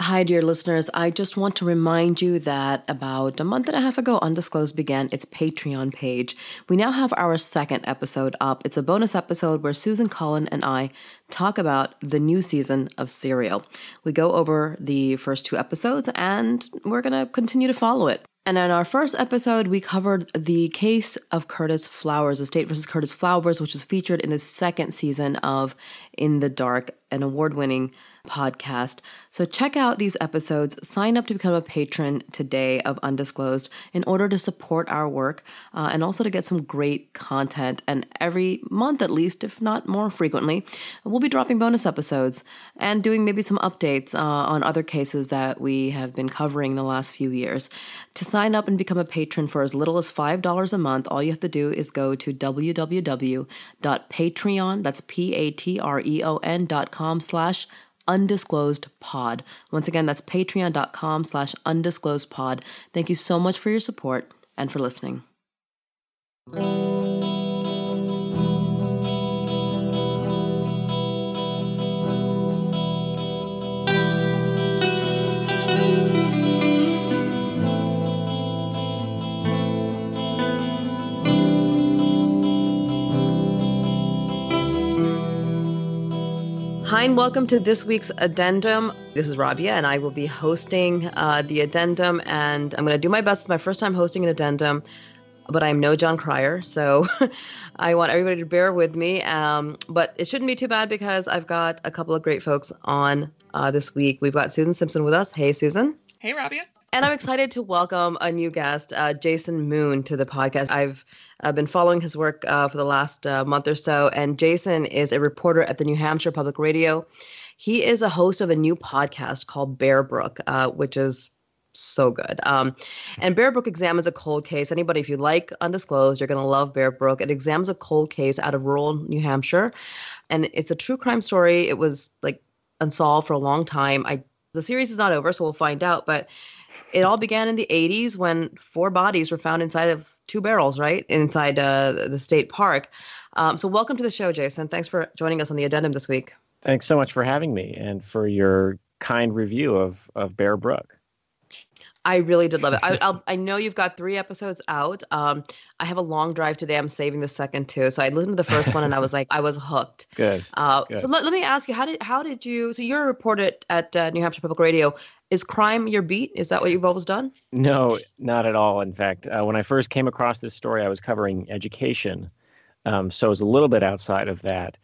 Hi, dear listeners. I just want to remind you that about a month and a half ago, Undisclosed began its Patreon page. We now have our second episode up. It's a bonus episode where Susan Collin and I talk about the new season of Serial. We go over the first two episodes, and we're going to continue to follow it. And in our first episode, we covered the case of Curtis Flowers, the State versus Curtis Flowers, which was featured in the second season of In the Dark, an award-winning podcast. So check out these episodes. Sign up to become a patron today of Undisclosed in order to support our work and also to get some great content. And every month, at least, if not more frequently, we'll be dropping bonus episodes and doing maybe some updates on other cases that we have been covering the last few years. To sign up and become a patron for as little as $5 a month, all you have to do is go to www.patreon, that's patreon.com/undisclosedpod. Once again, that's patreon.com/undisclosedpod. Thank you so much for your support and for listening. Hi, and welcome to this week's Addendum. This is Rabia, and I will be hosting the Addendum, and I'm going to do my best. It's my first time hosting an Addendum, but I'm no John Cryer, so I want everybody to bear with me. But it shouldn't be too bad because I've got a couple of great folks on this week. We've got Susan Simpson with us. Hey, Susan. Hey, Rabia. And I'm excited to welcome a new guest, Jason Moon, to the podcast. I've been following his work for the last month or so, and Jason is a reporter at the New Hampshire Public Radio. He is a host of a new podcast called Bear Brook, which is so good. And Bear Brook examines a cold case. Anybody, if you like Undisclosed, you're going to love Bear Brook. It examines a cold case out of rural New Hampshire, and it's a true crime story. It was like unsolved for a long time. The series is not over, so we'll find out, but it all began in the 80s when 4 bodies were found inside of 2 barrels, right? Inside the state park. So welcome to the show, Jason. Thanks for joining us on the Addendum this week. Thanks so much for having me and for your kind review of Bear Brook. I really did love it. I know you've got 3 episodes out. I have a long drive today. I'm saving the second too. So I listened to the first one and I was hooked. Good. Good. So let me ask you, how did you, so you're a reporter at New Hampshire Public Radio. Is crime your beat? Is that what you've always done? No, not at all. In fact, when I first came across this story, I was covering education. So it was a little bit outside of that.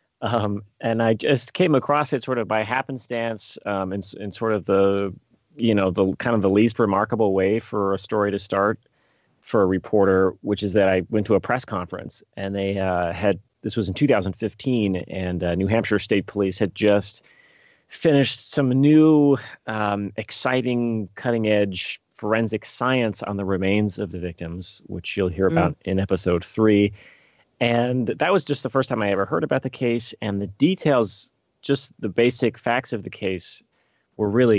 And I just came across it sort of by happenstance in sort of the kind of the least remarkable way for a story to start for a reporter, which is that I went to a press conference and they this was in 2015, and New Hampshire State Police had just finished some new, exciting, cutting-edge forensic science on the remains of the victims, which you'll hear about in episode 3. And that was just the first time I ever heard about the case, and the details, just the basic facts of the case, were really,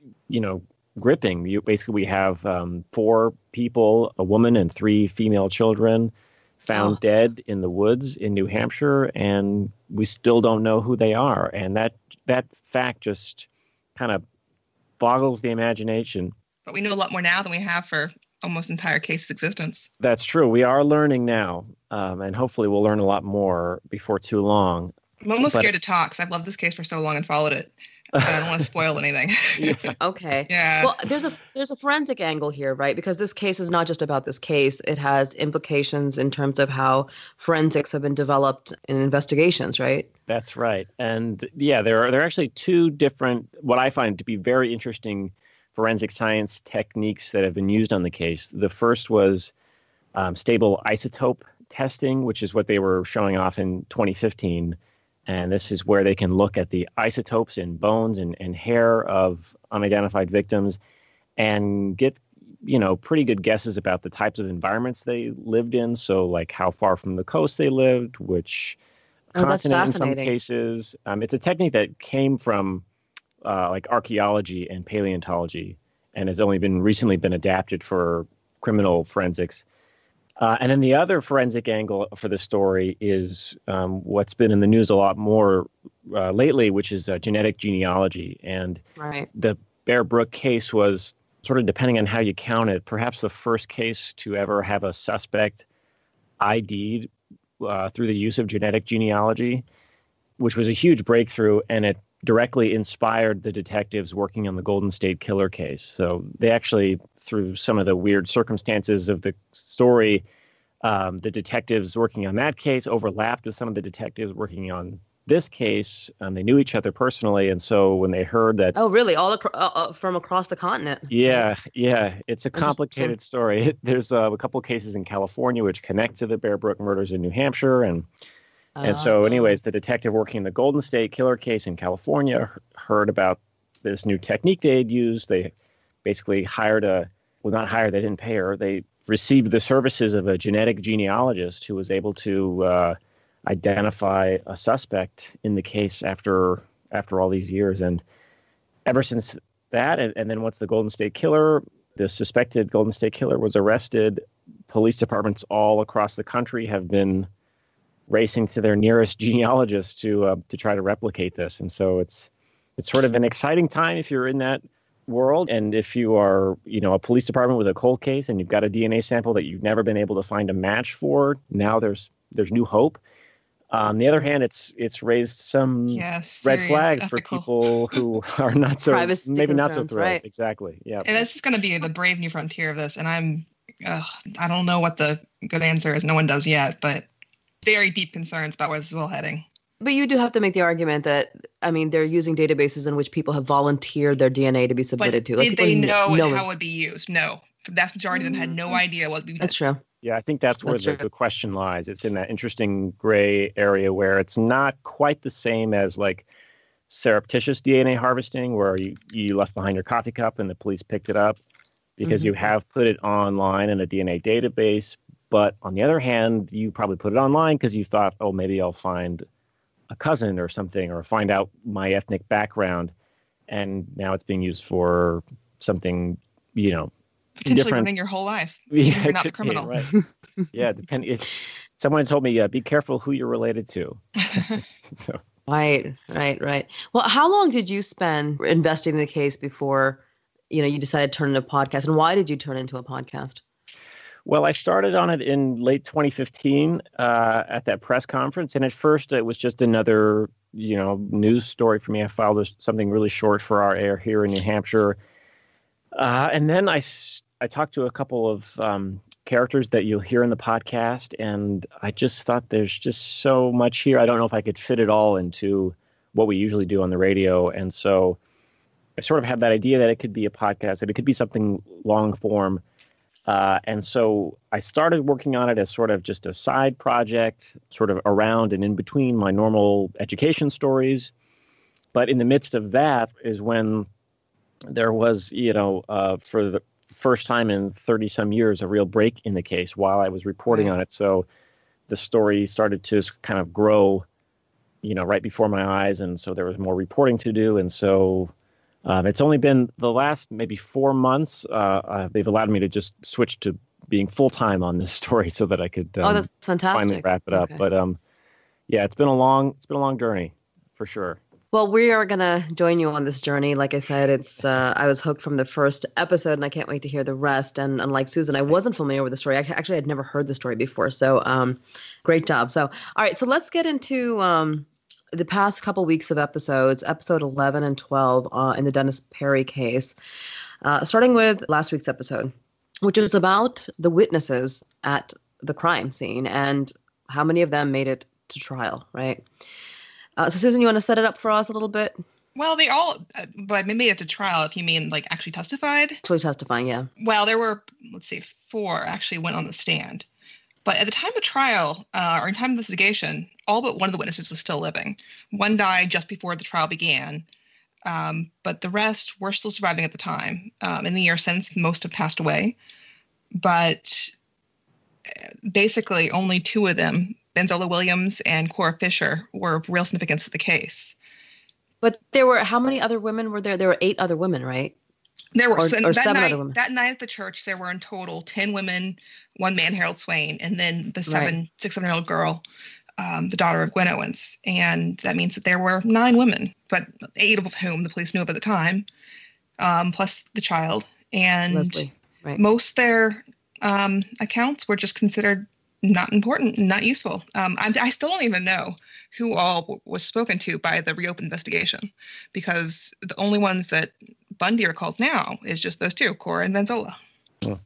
gripping. We have 4 people, a woman and 3 female children, found dead in the woods in New Hampshire, and we still don't know who they are. And that fact just kind of boggles the imagination. But we know a lot more now than we have for almost entire case's existence. That's true. We are learning now, and hopefully we'll learn a lot more before too long. I'm almost scared to talk because I've loved this case for so long and followed it. But I don't want to spoil anything. Yeah. Okay. Yeah. Well, there's a forensic angle here, right? Because this case is not just about this case. It has implications in terms of how forensics have been developed in investigations, right? That's right. And yeah, there are actually 2 different, what I find to be very interesting forensic science techniques that have been used on the case. The first was stable isotope testing, which is what they were showing off in 2015. And this is where they can look at the isotopes in bones and hair of unidentified victims and get, pretty good guesses about the types of environments they lived in. So like how far from the coast they lived, which continent in some cases. It's a technique that came from like archaeology and paleontology and has only recently been adapted for criminal forensics. And then the other forensic angle for the story is what's been in the news a lot more lately, which is genetic genealogy. And right. the Bear Brook case was sort of, depending on how you count it, perhaps the first case to ever have a suspect ID'd through the use of genetic genealogy, which was a huge breakthrough, and it directly inspired the detectives working on the Golden State Killer case. So they actually, through some of the weird circumstances of the story, the detectives working on that case overlapped with some of the detectives working on this case. They knew each other personally, and so when they heard that... Oh, really? From across the continent? Yeah, yeah. It's a complicated story. There's a couple cases in California which connect to the Bear Brook murders in New Hampshire, and so anyways, the detective working the Golden State Killer case in California heard about this new technique they had used. They basically they didn't pay her. They received the services of a genetic genealogist who was able to identify a suspect in the case after all these years. And ever since that, and then once the suspected Golden State Killer was arrested, police departments all across the country have been racing to their nearest genealogist to try to replicate this. And so it's sort of an exciting time if you're in that world. And if you are, a police department with a cold case and you've got a DNA sample that you've never been able to find a match for, now there's new hope. On the other hand, it's raised some red flags for people who are not so maybe not so thrilled. Right. Exactly. Yeah. And that's just going to be the brave new frontier of this. And I don't know what the good answer is. No one does yet, but very deep concerns about where this is all heading. But you do have to make the argument that, they're using databases in which people have volunteered their DNA to be submitted to. Did they know how it would be used? No. The vast majority of them had no idea what would be done. That's true. Yeah, I think that's where the question lies. It's in that interesting gray area where it's not quite the same as like surreptitious DNA harvesting, where you left behind your coffee cup and the police picked it up because you have put it online in a DNA database. But on the other hand, you probably put it online because you thought, oh, maybe I'll find a cousin or something, or find out my ethnic background. And now it's being used for something, potentially running your whole life. Yeah, you're not the criminal. Right. Yeah, someone told me, be careful who you're related to. So. Right. Well, how long did you spend investigating the case before, you decided to turn into a podcast? And why did you turn into a podcast? Well, I started on it in late 2015 at that press conference. And at first it was just another, news story for me. I filed something really short for our air here in New Hampshire. And then I talked to a couple of characters that you'll hear in the podcast, and I just thought there's just so much here. I don't know if I could fit it all into what we usually do on the radio. And so I sort of had that idea that it could be a podcast, that it could be something long form. And so I started working on it as sort of just a side project, sort of around and in between my normal education stories. But in the midst of that is when there was, for the first time in 30 some years, a real break in the case while I was reporting on it. So the story started to kind of grow, right before my eyes. And so there was more reporting to do. And so it's only been the last maybe 4 months. They've allowed me to just switch to being full time on this story so that I could that's fantastic. Finally wrap it up. But yeah, it's been a long journey for sure. Well, we are going to join you on this journey. Like I said, I was hooked from the first episode, and I can't wait to hear the rest. And unlike Susan, I wasn't familiar with the story. Actually, I'd never heard the story before. So great job. So, all right. So let's get into the past couple weeks of episodes, episode 11 and 12 in the Dennis Perry case, starting with last week's episode, which was about the witnesses at the crime scene and how many of them made it to trial, right? So, Susan, you want to set it up for us a little bit? Well, they all, but made it to trial, if you mean like actually testified. Actually testifying, yeah. Well, there were, 4 actually went on the stand. But at the time of trial, or in time of investigation, all but one of the witnesses was still living. One died just before the trial began, but the rest were still surviving at the time. In the year since, most have passed away. But basically, only 2 of them, Benzola Williams and Cora Fisher, were of real significance to the case. But there were, how many other women were there? There were 8 other women, right? There were, or 7 other women. That night at the church, there were in total 10 women, 1 man, Harold Swain, and then the 6-7-year-old girl, the daughter of Gwen Owens. And that means that there were 9 women, but 8 of whom the police knew of at the time. plus the child. And Leslie, right. most their accounts were just considered not important, not useful. I still don't even know who all was spoken to by the reopened investigation, because the only ones that Bundy recalls now is just those two, Cora and Vanzola. Oh.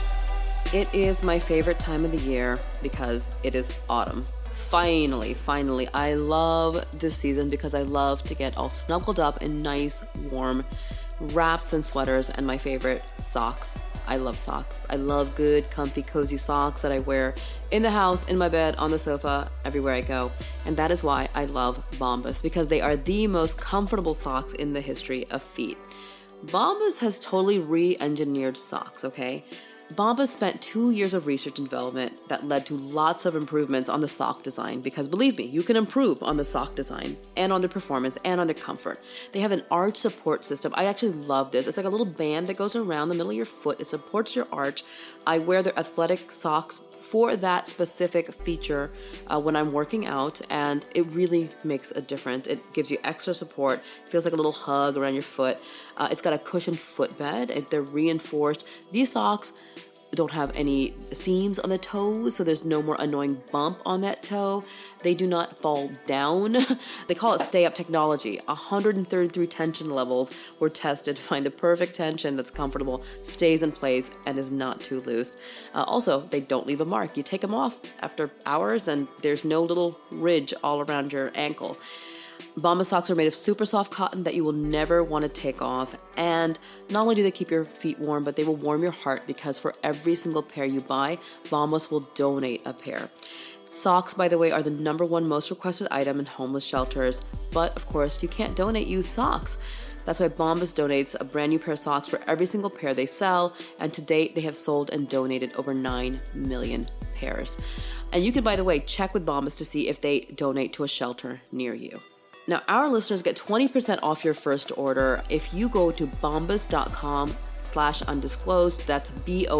It is my favorite time of the year because it is autumn. Finally, I love this season because I love to get all snuggled up in nice, warm wraps and sweaters, and my favorite, socks. I love socks. I love good, comfy, cozy socks that I wear in the house, in my bed, on the sofa, everywhere I go. And that is why I love Bombas, because they are the most comfortable socks in the history of feet. Bombas has totally re-engineered socks, okay? Bombas spent 2 years of research and development that led to lots of improvements on the sock design, because believe me, you can improve on the sock design and on the performance and on the comfort. They have an arch support system. I actually love this. It's like a little band that goes around the middle of your foot. It supports your arch. I wear their athletic socks for that specific feature when I'm working out, and it really makes a difference. It gives you extra support. It feels like a little hug around your foot. It's got a cushioned footbed. They're reinforced. These socks don't have any seams on the toes, so there's no more annoying bump on that toe. They do not fall down. They call it stay-up technology. 133 tension levels were tested to find the perfect tension that's comfortable, stays in place, and is not too loose. Also, they don't leave a mark. You take them off after hours, and there's no little ridge all around your ankle. Bombas socks are made of super soft cotton that you will never want to take off. And not only do they keep your feet warm, but they will warm your heart, because for every single pair you buy, Bombas will donate a pair. Socks, by the way, are the #1 most requested item in homeless shelters. But of course, you can't donate used socks. That's why Bombas donates a brand new pair of socks for every single pair they sell. And to date, they have sold and donated over 9 million pairs. And you can, by the way, check with Bombas to see if they donate to a shelter near you. Now, our listeners get 20% off your first order if you go to bombas.com/undisclosed. That's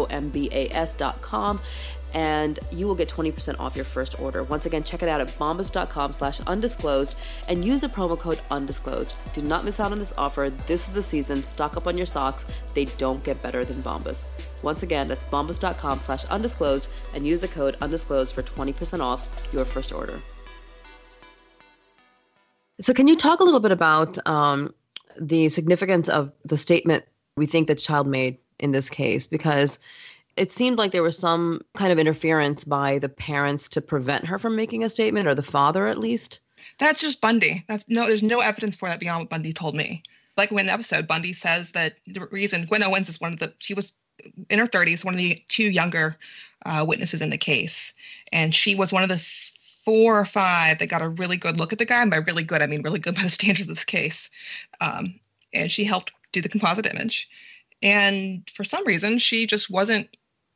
BOMBAS.com. And you will get 20% off your first order. Once again, check it out at bombas.com/undisclosed and use the promo code undisclosed. Do not miss out on this offer. This is the season. Stock up on your socks. They don't get better than Bombas. Once again, that's bombas.com/undisclosed and use the code undisclosed for 20% off your first order. So can you talk a little bit about the significance of the statement we think the child made in this case? Because it seemed like there was some kind of interference by the parents to prevent her from making a statement, or the father at least. That's just Bundy. There's no evidence for that beyond what Bundy told me. Like in the episode, Bundy says that the reason Gwen Owens is she was in her 30s, one of the 2 younger witnesses in the case. And she was one of the 4 or 5 that got a really good look at the guy. And by really good, I mean really good by the standards of this case. And she helped do the composite image. And for some reason, she just wasn't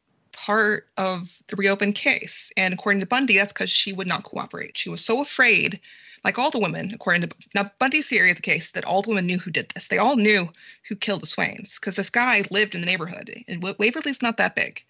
part of the reopened case. And according to Bundy, that's because she would not cooperate. She was so afraid, like all the women, now Bundy's theory of the case, that all the women knew who did this. They all knew who killed the Swains, because this guy lived in the neighborhood. And Waverly's not that big.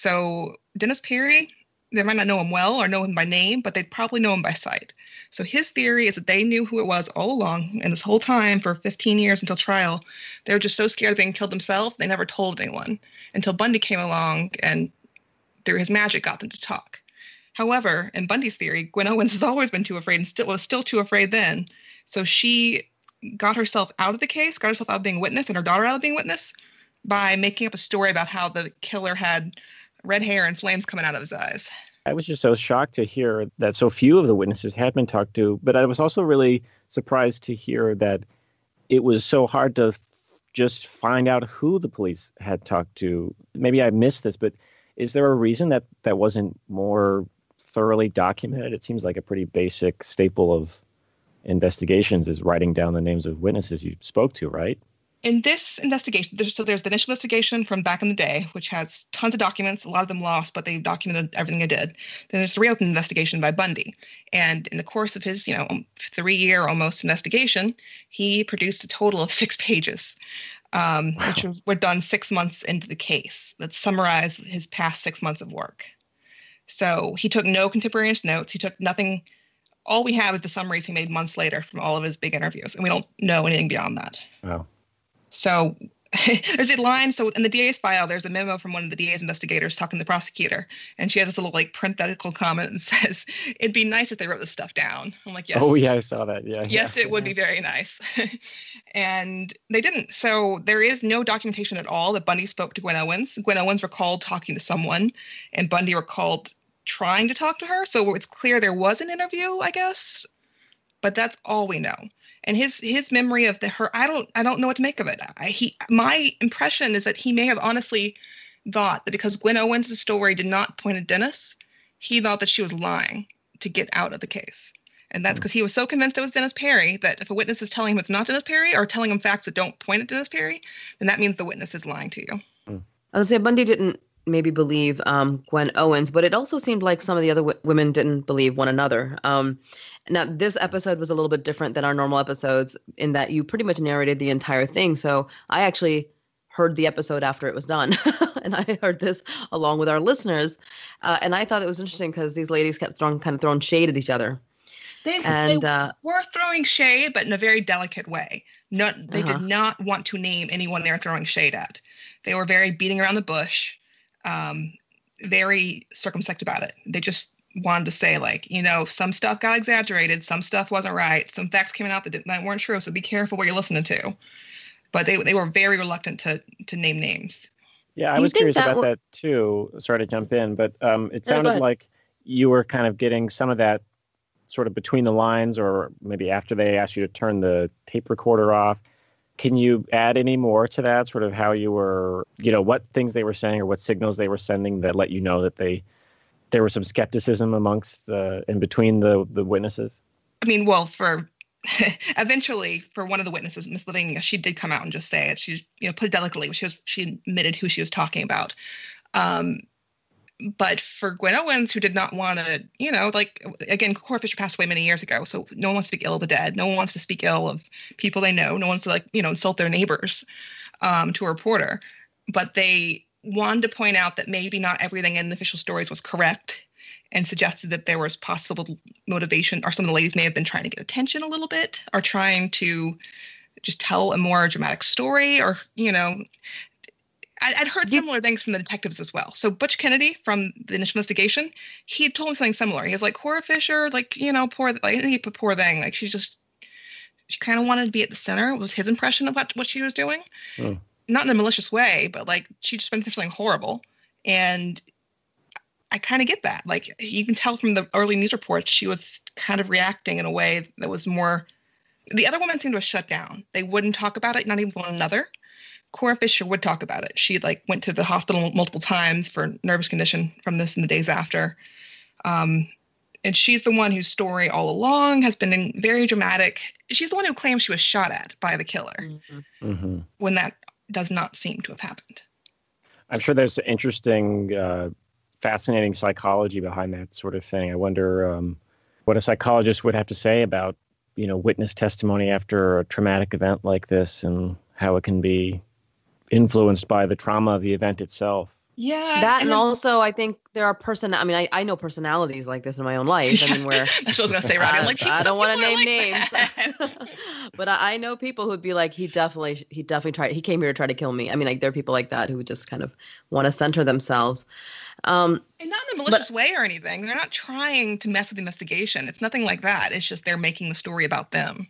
So Dennis Perry, they might not know him well or know him by name, but they'd probably know him by sight. So his theory is that they knew who it was all along, and this whole time for 15 years until trial, they were just so scared of being killed themselves, they never told anyone until Bundy came along and through his magic got them to talk. However, in Bundy's theory, Gwen Owens has always been too afraid and was still too afraid then. So she got herself out of the case, got herself out of being a witness and her daughter out of being a witness by making up a story about how the killer had red hair and flames coming out of his eyes. I was just so shocked to hear that so few of the witnesses had been talked to, but I was also really surprised to hear that it was so hard to just find out who the police had talked to. Maybe I missed this, but is there a reason that wasn't more thoroughly documented? It seems like a pretty basic staple of investigations is writing down the names of witnesses you spoke to, right? In this investigation, there's the initial investigation from back in the day, which has tons of documents, a lot of them lost, but they documented everything they did. Then there's the reopened investigation by Bundy. And in the course of his, 3-year almost investigation, he produced a total of 6 pages, which were done 6 months into the case that summarize his past 6 months of work. So he took no contemporaneous notes. He took nothing. All we have is the summaries he made months later from all of his big interviews, and we don't know anything beyond that. Wow. So there's a line. So in the DA's file, there's a memo from one of the DA's investigators talking to the prosecutor. And she has this little like parenthetical comment and says, it'd be nice if they wrote this stuff down. I'm like, yes. Oh, yeah, I saw that. Yeah. Yes, it would be very nice. And they didn't. So there is no documentation at all that Bundy spoke to Gwen Owens. Gwen Owens recalled talking to someone, and Bundy recalled trying to talk to her. So it's clear there was an interview, I guess. But that's all we know. And his memory of her, I don't know what to make of it. My impression is that he may have honestly thought that because Gwen Owens' story did not point at Dennis, he thought that she was lying to get out of the case. And that's because he was so convinced it was Dennis Perry that if a witness is telling him it's not Dennis Perry or telling him facts that don't point at Dennis Perry, then that means the witness is lying to you. I would say Bundy didn't maybe believe Gwen Owens, but it also seemed like some of the other women didn't believe one another. Now, this episode was a little bit different than our normal episodes in that you pretty much narrated the entire thing. So I actually heard the episode after it was done, and I heard this along with our listeners. And I thought it was interesting because these ladies kept throwing shade at each other. They were throwing shade, but in a very delicate way. They did not want to name anyone they were throwing shade at. They were very beating around the bush, very circumspect about it. They just wanted to say, like, some stuff got exaggerated, some stuff wasn't right, some facts came out that weren't true, so be careful what you're listening to. But they were very reluctant to name names. Yeah, I was curious about that too. Sorry to jump in, but it sounded like you were kind of getting some of that sort of between the lines, or maybe after they asked you to turn the tape recorder off. Can you add any more to that, sort of how you were, what things they were saying or what signals they were sending that let you know that there was some skepticism amongst in between the witnesses? I mean, well, eventually for one of the witnesses, Miss Lavinia, she did come out and just say it. She, put it delicately, she admitted who she was talking about. But for Gwen Owens, who did not want to, again, Cora Fisher passed away many years ago, so no one wants to speak ill of the dead. No one wants to speak ill of people they know. No one wants to, insult their neighbors to a reporter. But they wanted to point out that maybe not everything in the official stories was correct, and suggested that there was possible motivation, or some of the ladies may have been trying to get attention a little bit, or trying to just tell a more dramatic story, or, I'd heard similar things from the detectives as well. So Butch Kennedy from the initial investigation, he had told me something similar. He was like, Cora Fisher, poor thing. Like, she kind of wanted to be at the center. It was his impression of what she was doing. Not in a malicious way, but like she just went through something horrible. And I kind of get that. Like, you can tell from the early news reports, she was kind of reacting in a way that was more, the other women seemed to have shut down. They wouldn't talk about it, not even one another. Cora Fisher would talk about it. She went to the hospital multiple times for nervous condition from this in the days after. And she's the one whose story all along has been very dramatic. She's the one who claims she was shot at by the killer, when that does not seem to have happened. I'm sure there's interesting, fascinating psychology behind that sort of thing. I wonder what a psychologist would have to say about, witness testimony after a traumatic event like this, and how it can be influenced by the trauma of the event itself. Yeah. That, and also I think there are I know personalities like this in my own life. I mean, where that's what I was going to say, Roddy. I'm like, I don't want to name names, but I know people who'd be like, he definitely tried. He came here to try to kill me. I mean, like, there are people like that who just kind of want to center themselves. And not in a malicious way or anything. They're not trying to mess with the investigation. It's nothing like that. It's just they're making the story about them.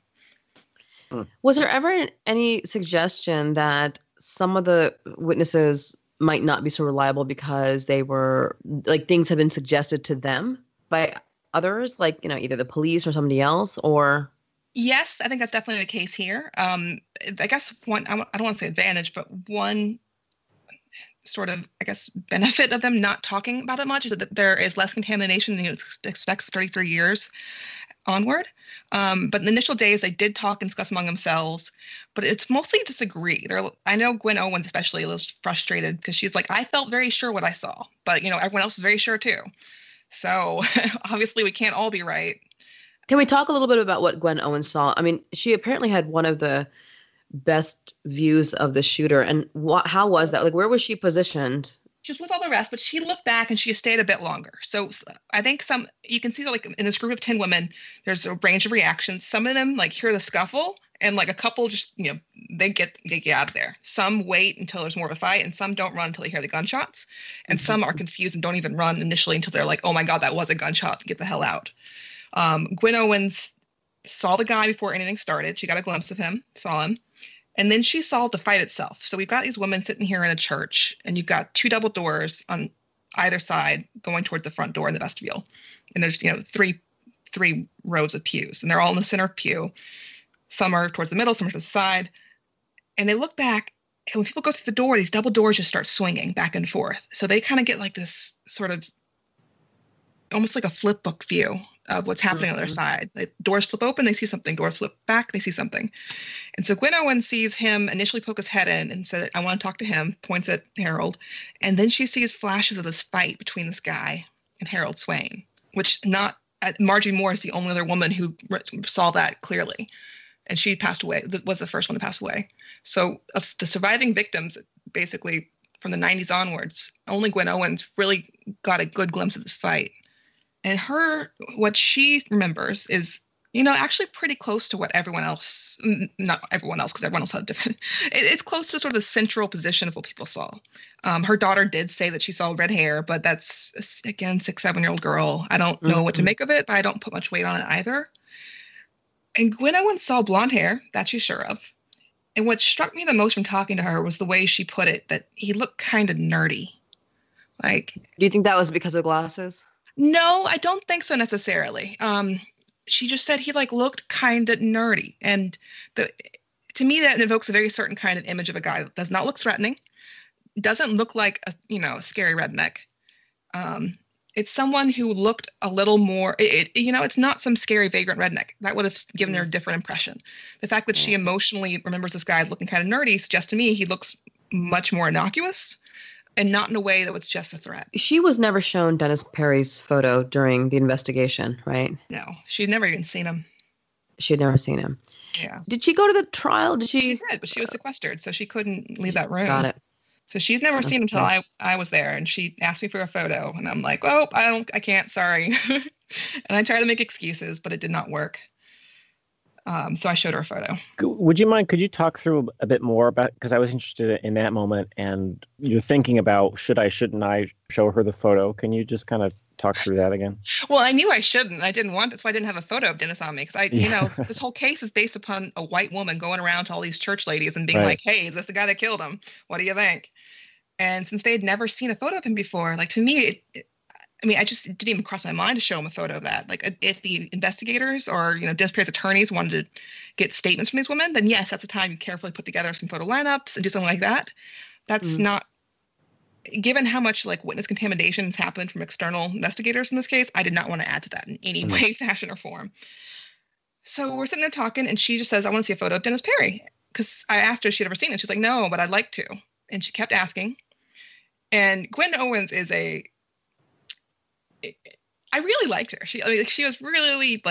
Was there ever any suggestion that some of the witnesses might not be so reliable because they were, like, things had been suggested to them by others, like, either the police or somebody else, or? Yes, I think that's definitely the case here. I guess one, I don't want to say advantage, but one sort of, I guess, benefit of them not talking about it much is that there is less contamination than you expect for 33 years onward. But in the initial days, they did talk and discuss among themselves, but it's mostly disagree. I know Gwen Owens especially was frustrated because she's like, I felt very sure what I saw, but everyone else is very sure too. So obviously we can't all be right. Can we talk a little bit about what Gwen Owens saw? I mean, she apparently had one of the best views of the shooter, and how was that? Like, where was she positioned she was with all the rest, but she looked back and she stayed a bit longer. So I think you can see that like in this group of 10 women, there's a range of reactions. Some of them like hear the scuffle and like a couple just, they get out of there. Some wait until there's more of a fight and some don't run until they hear the gunshots. And some are confused and don't even run initially until they're like, oh my God, that was a gunshot, get the hell out. Gwen Owens saw the guy before anything started. She got a glimpse of him, saw him. And then she saw the fight itself. So we've got these women sitting here in a church, and you've got 2 double doors on either side going towards the front door in the vestibule. And there's, three rows of pews, and they're all in the center pew. Some are towards the middle, some are towards the side. And they look back, and when people go through the door, these double doors just start swinging back and forth. So they kind of get like this sort of almost like a flip book view of what's happening on their side. Like doors flip open, they see something. Doors flip back, they see something. And so Gwen Owens sees him initially poke his head in and said, I want to talk to him, points at Harold. And then she sees flashes of this fight between this guy and Harold Swain, which Marjorie Moore is the only other woman who saw that clearly. And she passed away, was the first one to pass away. So of the surviving victims, basically from the 90s onwards, only Gwen Owens really got a good glimpse of this fight. And what she remembers is, actually pretty close to what everyone else, not everyone else, because everyone else had different, it's close to sort of the central position of what people saw. Her daughter did say that she saw red hair, but that's, again, 6-7-year-old girl. I don't know what to make of it, but I don't put much weight on it either. And Gwen Owens saw blonde hair, that she's sure of. And what struck me the most from talking to her was the way she put it, that he looked kind of nerdy. Like, do you think that was because of glasses? No, I don't think so necessarily. She just said he looked kind of nerdy. And to me, that evokes a very certain kind of image of a guy that does not look threatening, doesn't look like a scary redneck. It's someone who looked a little more, it's not some scary vagrant redneck. That would have given her a different impression. The fact that she emotionally remembers this guy looking kind of nerdy suggests to me he looks much more innocuous. And not in a way that was just a threat. She was never shown Dennis Perry's photo during the investigation, right? No, she'd never even seen him. She had never seen him. Yeah. Did she go to the trial? She did, but she was sequestered, so she couldn't leave that room. Got it. So she's never seen him until I was there, and she asked me for a photo, and I'm like, oh, I can't, sorry. And I tried to make excuses, but it did not work. So I showed her a photo. Could you talk through a bit more about, because I was interested in that moment and you're thinking about, shouldn't I show her the photo? Can you just kind of talk through that again? Well, I knew I shouldn't. I didn't want, that's why I didn't have a photo of Dennis on me. Because this whole case is based upon a white woman going around to all these church ladies and being like, hey, is this the guy that killed him? What do you think? And since they had never seen a photo of him before, to me, I just didn't even cross my mind to show him a photo of that. If the investigators or, Dennis Perry's attorneys wanted to get statements from these women, then yes, that's the time you carefully put together some photo lineups and do something like that. That's not, given how much witness contamination has happened from external investigators in this case, I did not want to add to that in any way, fashion, or form. So we're sitting there talking and she just says, I want to see a photo of Dennis Perry. Because I asked her if she'd ever seen it. She's like, no, but I'd like to. And she kept asking. And Gwen Owens is I really liked her. She was really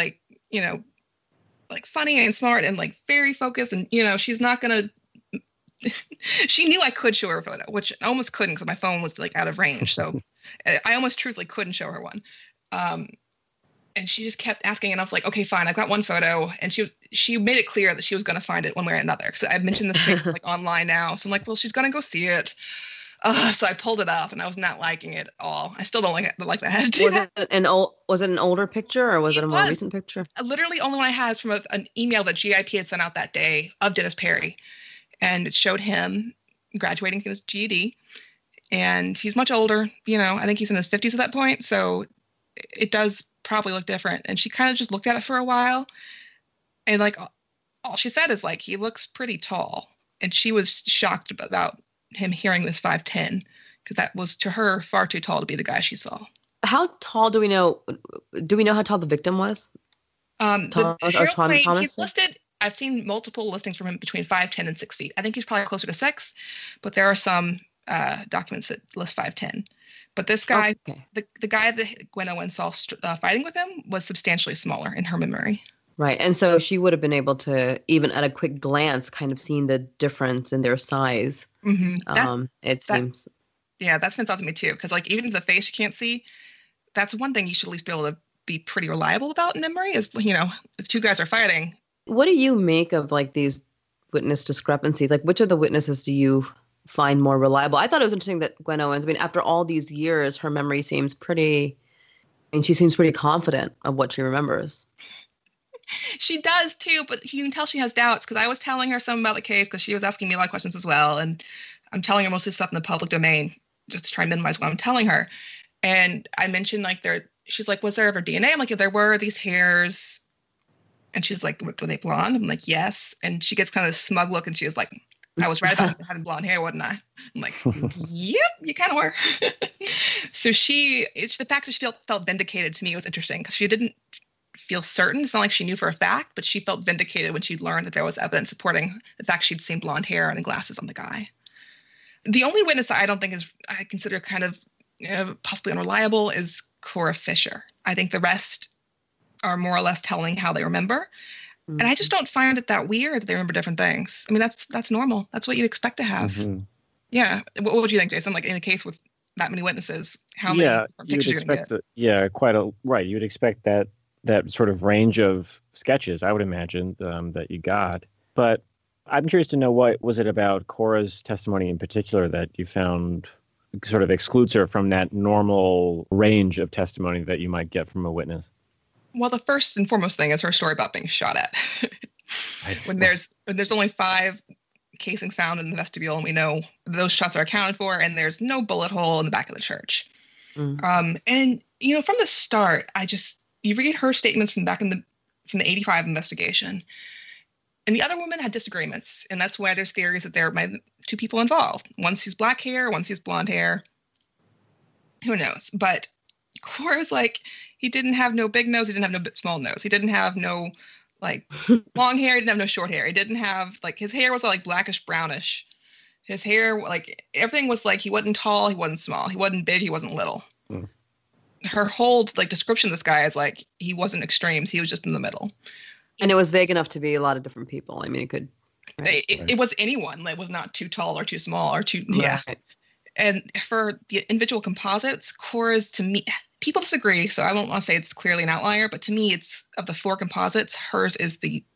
funny and smart and very focused. And, she's not going to, she knew I could show her a photo, which I almost couldn't because my phone was out of range. So I almost truthfully couldn't show her one. And she just kept asking. And I was like, okay, fine. I've got one photo. And she made it clear that she was going to find it one way or another. Because I've mentioned this case online now. So I'm like, well, she's going to go see it. So I pulled it up and I was not liking it at all. I still don't like that. Was it an older picture or was it a more recent picture? Literally only one I had is from an email that GIP had sent out that day of Dennis Perry. And it showed him graduating from his GED. And he's much older. I think he's in his 50s at that point. So it does probably look different. And she kind of just looked at it for a while. And all she said is he looks pretty tall. And she was shocked about him hearing this 5'10", because that was to her far too tall to be the guy she saw. How tall do we know? Do we know how tall the victim was? Thomas? He's listed. I've seen multiple listings from him between 5'10" and 6 feet. I think he's probably closer to 6, but there are some documents that list 5'10". But this guy, the guy that Gwen Owens saw fighting with him, was substantially smaller in her memory. Right. And so she would have been able to, even at a quick glance, kind of seen the difference in their size. Mm-hmm. It seems. Yeah, that stands out to me too. Because like even the face you can't see, that's one thing you should at least be able to be pretty reliable about in memory. Is if two guys are fighting. What do you make of like these witness discrepancies? Like, which of the witnesses do you find more reliable? I thought it was interesting that Gwen Owens, I mean, after all these years, her memory seems pretty, I mean, she seems pretty confident of what she remembers. She does too, but you can tell she has doubts because I was telling her some about the case because she was asking me a lot of questions as well. And I'm telling her most of the stuff in the public domain just to try and minimize what I'm telling her. And I mentioned like she's like, was there ever DNA? I'm like, yeah, there were these hairs. And she's like, were they blonde? I'm like, yes. And she gets kind of a smug look and she was like, I was right about having blonde hair, wasn't I? I'm like, yep, you kind of were. So it's the fact that she felt vindicated to me was interesting because she didn't feel certain. It's not like she knew for a fact, but she felt vindicated when she learned that there was evidence supporting the fact she'd seen blonde hair and the glasses on the guy. The only witness that I don't think I consider kind of possibly unreliable is Cora Fisher. I think the rest are more or less telling how they remember. Mm-hmm. And I just don't find it that weird that they remember different things. I mean, that's normal. That's what you'd expect to have. Mm-hmm. Yeah. What would you think, Jason? Like in a case with that many witnesses, how many different pictures you're going to get? Right. You would expect that sort of range of sketches, I would imagine, that you got. But I'm curious to know, what was it about Cora's testimony in particular that you found sort of excludes her from that normal range of testimony that you might get from a witness? Well, the first and foremost thing is her story about being shot at. when there's only 5 casings found in the vestibule, and we know those shots are accounted for, and there's no bullet hole in the back of the church. Mm. And from the start, you read her statements from the 85 investigation, and the other women had disagreements, and that's why there's theories that there might be 2 people involved. One sees black hair, one sees blonde hair. Who knows? But Cora's like, he didn't have no big nose, he didn't have no small nose, he didn't have no like long hair, he didn't have no short hair, he didn't have like, his hair was like blackish brownish. His hair, like everything was like, he wasn't tall, he wasn't small, he wasn't big, he wasn't little. Mm. Her whole like description of this guy is like, he wasn't extremes, he was just in the middle. And it was vague enough to be a lot of different people. I mean, it could. Right? It was anyone that was not too tall or too small or too. Right. Yeah. And for the individual composites, Cora's, to me, people disagree, so I won't want to say it's clearly an outlier, but to me, it's of the 4 composites, hers is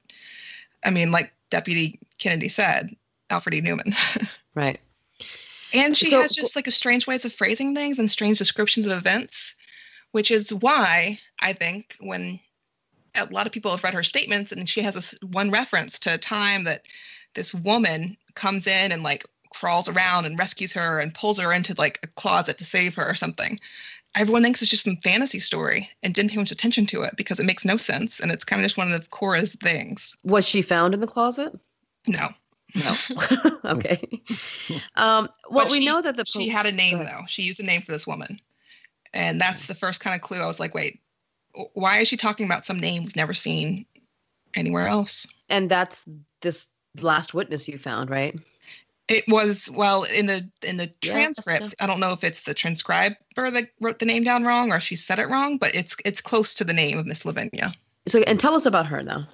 like Deputy Kennedy said, Alfred E. Newman. Right. And she has just like a strange ways of phrasing things and strange descriptions of events, which is why I think when a lot of people have read her statements and she has this one reference to a time that this woman comes in and like crawls around and rescues her and pulls her into like a closet to save her or something. Everyone thinks it's just some fantasy story and didn't pay much attention to it because it makes no sense. And it's kind of just one of Cora's things. Was she found in the closet? No. Okay. We know that she had a name though. She used a name for this woman. And that's the first kind of clue. I was like, wait, why is she talking about some name we've never seen anywhere else? And that's this last witness you found, right? It was, well, in the transcripts, I don't know if it's the transcriber that wrote the name down wrong or she said it wrong, but it's close to the name of Miss Lavinia. So, and tell us about her now.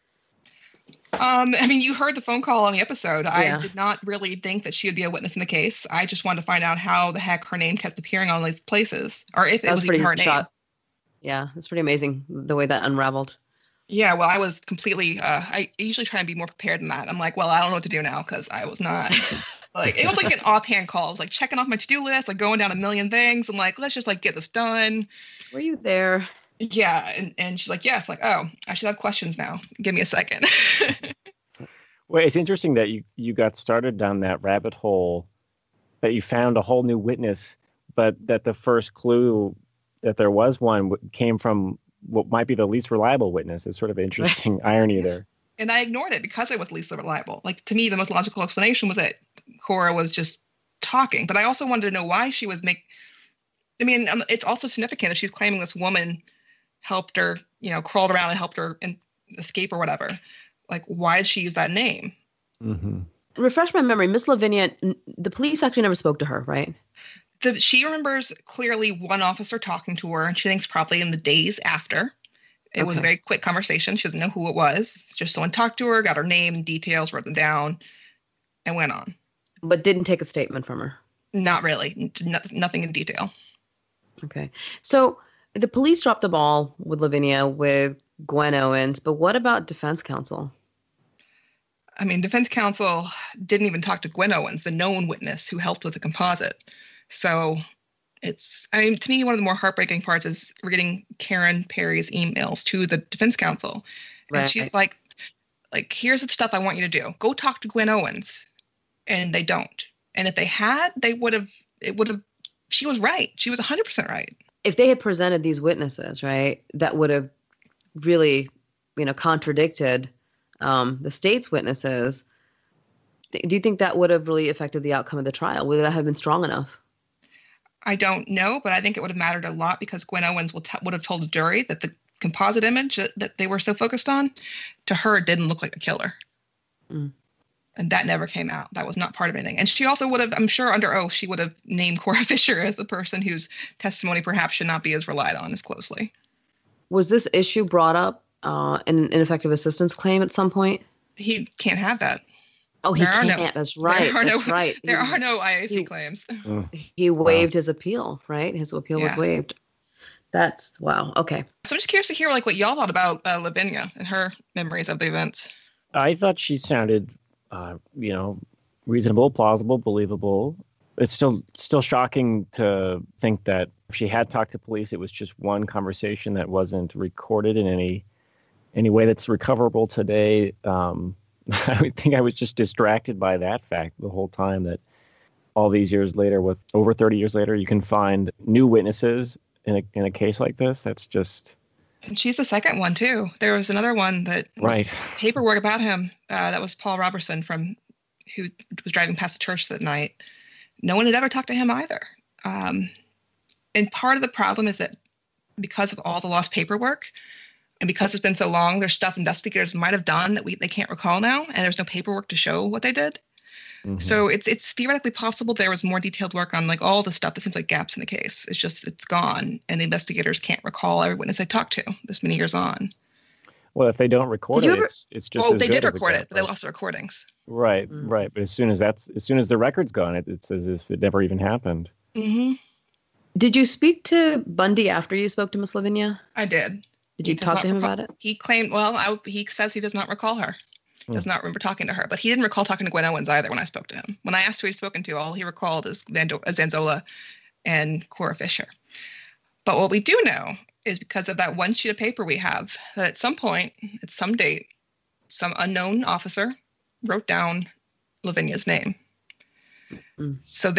You heard the phone call on the episode. Yeah. I did not really think that she would be a witness in the case. I just wanted to find out how the heck her name kept appearing on these places, or if it was even her name. Yeah, it's pretty amazing the way that unraveled. Yeah, well, I was completely, I usually try and be more prepared than that. I'm like, well, I don't know what to do now because I was not, like, it was like an offhand call. I was like checking off my to-do list, like going down a million things. I'm like, let's just like get this done. Were you there? Yeah, and she's like, yes, like, oh, I should have questions now. Give me a second. Well, it's interesting that you got started down that rabbit hole, that you found a whole new witness, but that the first clue that there was one came from what might be the least reliable witness. It's sort of an interesting irony there. And I ignored it because it was least reliable. Like, to me, the most logical explanation was that Cora was just talking. But I also wanted to know why she was it's also significant if she's claiming this woman helped her, crawled around and helped her escape or whatever. Like, why did she use that name? Mm-hmm. Refresh my memory. Miss Lavinia, the police actually never spoke to her, right? She remembers clearly one officer talking to her, and she thinks probably in the days after. It was a very quick conversation. She doesn't know who it was. Just someone talked to her, got her name and details, wrote them down, and went on. But didn't take a statement from her. Not really. Nothing in detail. Okay. So the police dropped the ball with Lavinia, with Gwen Owens, but what about defense counsel? I mean, defense counsel didn't even talk to Gwen Owens, the known witness who helped with the composite. So to me, one of the more heartbreaking parts is reading Karen Perry's emails to the defense counsel. Right. And she's like, here's the stuff I want you to do. Go talk to Gwen Owens. And they don't. And if they had, she was right. She was 100% right. If they had presented these witnesses, right, that would have really, contradicted the state's witnesses. Do you think that would have really affected the outcome of the trial? Would that have been strong enough? I don't know, but I think it would have mattered a lot because Gwen Owens would have told the jury that the composite image that they were so focused on, to her, didn't look like a killer. Mm. And that never came out. That was not part of anything. And she also would have, I'm sure under oath, she would have named Cora Fisher as the person whose testimony perhaps should not be as relied on as closely. Was this issue brought up in an ineffective assistance claim at some point? He can't have that. Oh, he can't. That's right. That's right. There are no IAC claims. He waived his appeal, right? His appeal was waived. That's wow. Okay. So I'm just curious to hear what y'all thought about Lavinia and her memories of the events. I thought she sounded, reasonable, plausible, believable. It's still shocking to think that if she had talked to police, it was just one conversation that wasn't recorded in any way that's recoverable today. I would think I was just distracted by that fact the whole time, that all these years later, with over 30 years later, you can find new witnesses in a case like this. That's just... And she's the second one, too. There was another one that was paperwork about him. That was Paul Robertson who was driving past the church that night. No one had ever talked to him either. And part of the problem is that because of all the lost paperwork, and because it's been so long, there's stuff investigators might have done that they can't recall now, and there's no paperwork to show what they did. Mm-hmm. So it's theoretically possible there was more detailed work on all the stuff that seems like gaps in the case. It's just it's gone, and the investigators can't recall every witness they talked to this many years on. Well, if they don't record it, it's just. Well, they did record it, but they lost the recordings. Right, right. But as soon as the record's gone, it's as if it never even happened. Mm-hmm. Did you speak to Bundy after you spoke to Miss Lavinia? I did. Did you talk to him about it? He claimed, he says he does not recall her. Does not remember talking to her. But he didn't recall talking to Gwen Owens either when I spoke to him. When I asked who he'd spoken to, all he recalled is Zanzola and Cora Fisher. But what we do know is because of that one sheet of paper we have, that at some point, at some date, some unknown officer wrote down Lavinia's name. Mm-hmm. So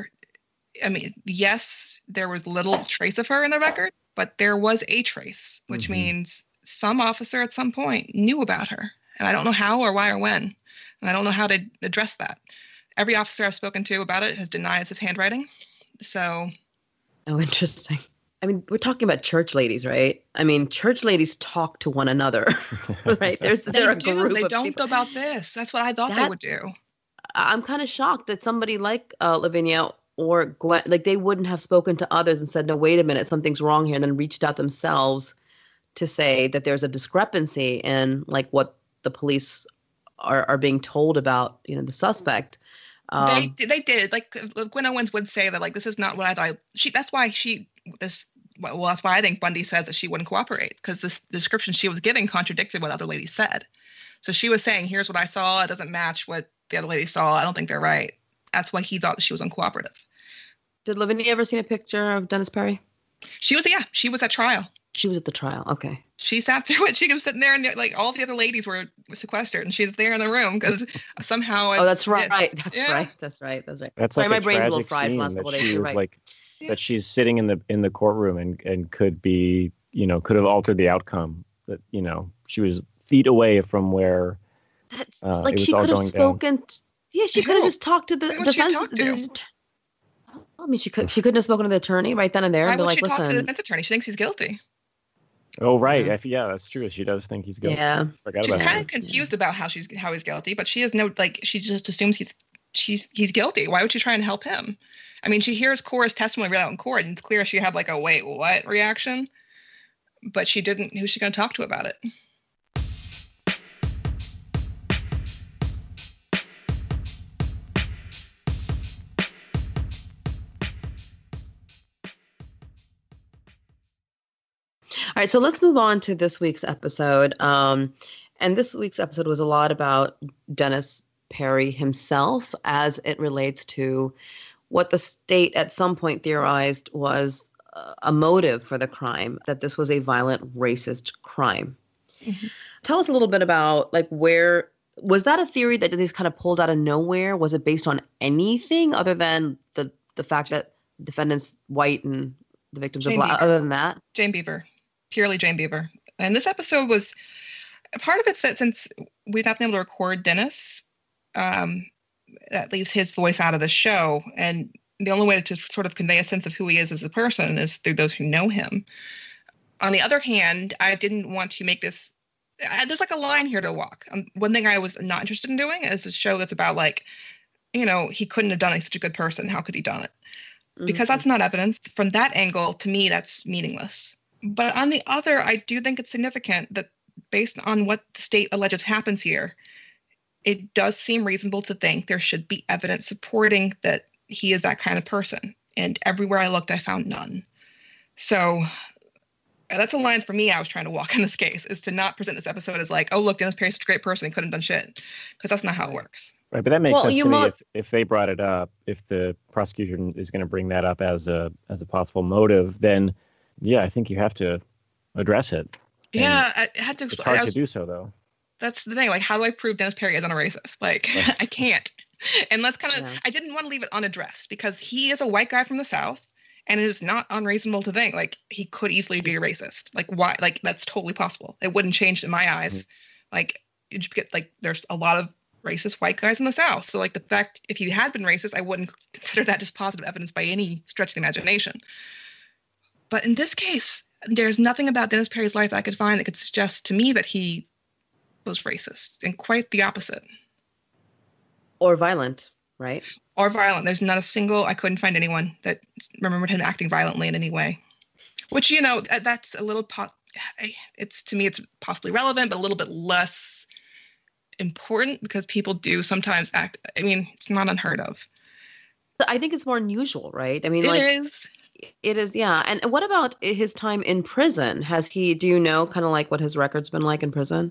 yes, there was little trace of her in the record, but there was a trace, which means some officer at some point knew about her. And I don't know how or why or when. And I don't know how to address that. Every officer I've spoken to about it has denied it's his handwriting. So. Oh, interesting. I mean, we're talking about church ladies, right? I mean, church ladies talk to one another, right? They're a group They of don't people. About this. That's what I thought they would do. I'm kind of shocked that somebody like Lavinia or Gwen, they wouldn't have spoken to others and said, no, wait a minute, something's wrong here, and then reached out themselves to say that there's a discrepancy in what the police are being told about, the suspect. They did. Gwen Owens would say that, this is not what I thought. That's why that's why I think Bundy says that she wouldn't cooperate, because the description she was giving contradicted what other ladies said. So she was saying, here's what I saw. It doesn't match what the other lady saw. I don't think they're right. That's why he thought that she was uncooperative. Did Lavinia ever seen a picture of Dennis Perry? She was at trial. She was at the trial. Okay. She sat through it. She was sitting there, and all the other ladies were sequestered, and she was there in the room because somehow. Oh, that's right. That's right. That's right. That's sorry, my brain's a little fried from last couple days. You're right. That she's sitting in the courtroom and could be, could have altered the outcome. That she was feet away from where. That's she could have spoken. Yeah, she could have just talked to the defense. I mean, she couldn't have spoken to the attorney right then and there. Why and be would she listen. talk to the defense attorney? She thinks he's guilty. Oh, right. Yeah, that's true. She does think he's guilty. Yeah. She's kind of confused about how he's guilty, but she has no, she just assumes he's guilty. Why would she try and help him? I mean, she hears Cora's testimony read out in court, and it's clear she had a wait, what reaction, but she didn't. Who's she going to talk to about it? right, so let's move on to this week's episode. And this week's episode was a lot about Dennis Perry himself as it relates to what the state at some point theorized was a motive for the crime, that this was a violent racist crime. Mm-hmm. Tell us a little bit about, like, where was that a theory that these kind of pulled out of nowhere? Was it based on anything other than the fact that defendants white and the victims are black? Other than that, Jane Beaver, purely Jane Beaver. And this episode was part of it that since we've not been able to record Dennis, that leaves his voice out of the show, and the only way to sort of convey a sense of who he is as a person is through those who know him. On the other hand, I didn't want to make this. There's like a line here to walk. One thing I was not interested in doing is a show that's about, like, you know, he couldn't have done it. He's such a good person. How could he done it? Because that's not evidence. From that angle, to me, that's meaningless. But on the other, I do think it's significant that based on what the state alleges happens here, it does seem reasonable to think there should be evidence supporting that he is that kind of person. And everywhere I looked, I found none. So that's a line for me I was trying to walk in this case, is to not present this episode as like, oh, look, Dennis Perry's such a great person. He couldn't have done shit. Because that's not how it works. Right, but that makes sense to me if they brought it up, if the prosecution is going to bring that up as a possible motive, then, yeah, I think you have to address it. Yeah, I had to. It's hard to do so, though. That's the thing. Like, how do I prove Dennis Perry isn't a racist? Like, right. I can't. And that's kind of, I didn't want to leave it unaddressed because he is a white guy from the South. And it is not unreasonable to think, like, he could easily be a racist. Like, why? Like, that's totally possible. It wouldn't change in my eyes. Like, you get, like, there's a lot of racist white guys in the South. So, like, the fact, if he had been racist, I wouldn't consider that just positive evidence by any stretch of the imagination. But in this case, there's nothing about Dennis Perry's life that I could find that could suggest to me that he was racist, and quite the opposite. Or violent, right? Or violent. There's not a single, I couldn't find anyone that remembered him acting violently in any way. Which, you know, that's a little, it's, to me, it's possibly relevant, but a little bit less important because people do sometimes act, I mean, it's not unheard of. I think it's more unusual, right? I mean, It is, yeah. And what about his time in prison? Do you know kind of like what his record's been like in prison?